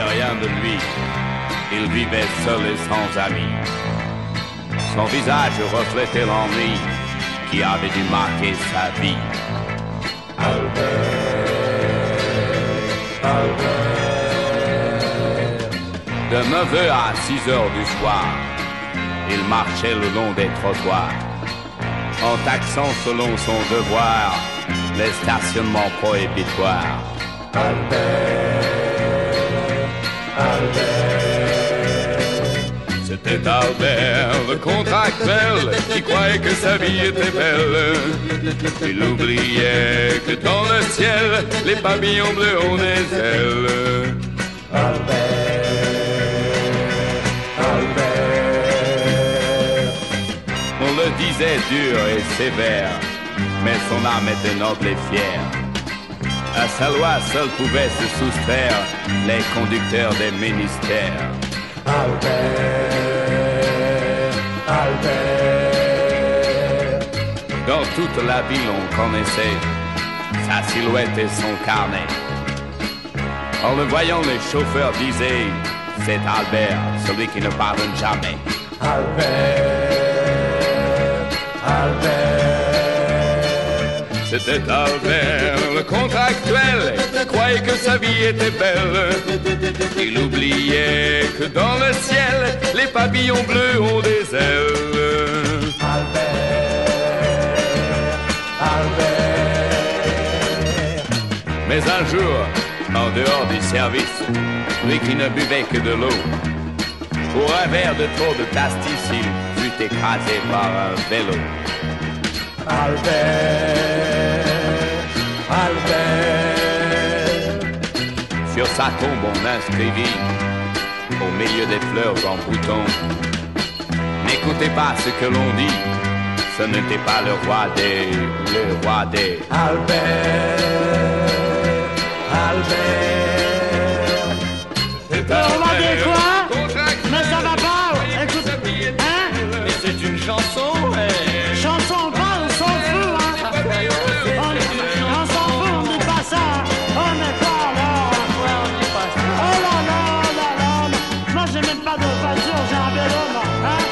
savait rien de lui. Il vivait seul et sans amis. Son visage reflétait l'ennui qui avait dû marquer sa vie. De 9h à 6h du soir, il marchait le long des trottoirs, en taxant selon son devoir les stationnements prohibitoires. C'était Albert, le contractuel, qui croyait que sa vie était belle. Il oubliait que dans le ciel, les pavillons bleus ont des ailes. On le disait dur et sévère, mais son âme était noble et fière. À sa loi seul pouvaient se soustraire les conducteurs des ministères. Dans toute la ville on connaissait sa silhouette et son carnet. En le voyant les chauffeurs disaient: c'est Albert, celui qui ne pardonne jamais. C'était Albert, le contractuel, qui croyait que sa vie était belle. Il oubliait que dans le ciel, les pavillons bleus ont des ailes. Mais un jour, en dehors du service, lui qui ne buvait que de l'eau, pour un verre de trop de pastis, il fut écrasé par un vélo. Sur sa tombe on inscrivit, au milieu des fleurs en bouton: n'écoutez pas ce que l'on dit, ce n'était pas le roi des... Le roi des quoi? Mais ça va pas. Écoute, hein? Mais c'est une chanson, Chanson pas, on s'en fout, hein? On s'en fout, on dit pas ça. On n'est pas là. Oh là là là là. Moi j'ai même pas de voiture, j'ai un vélo, moi. Hein?